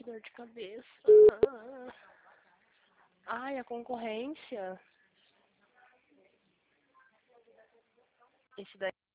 dor de cabeça. Ai, a concorrência. Esse daí.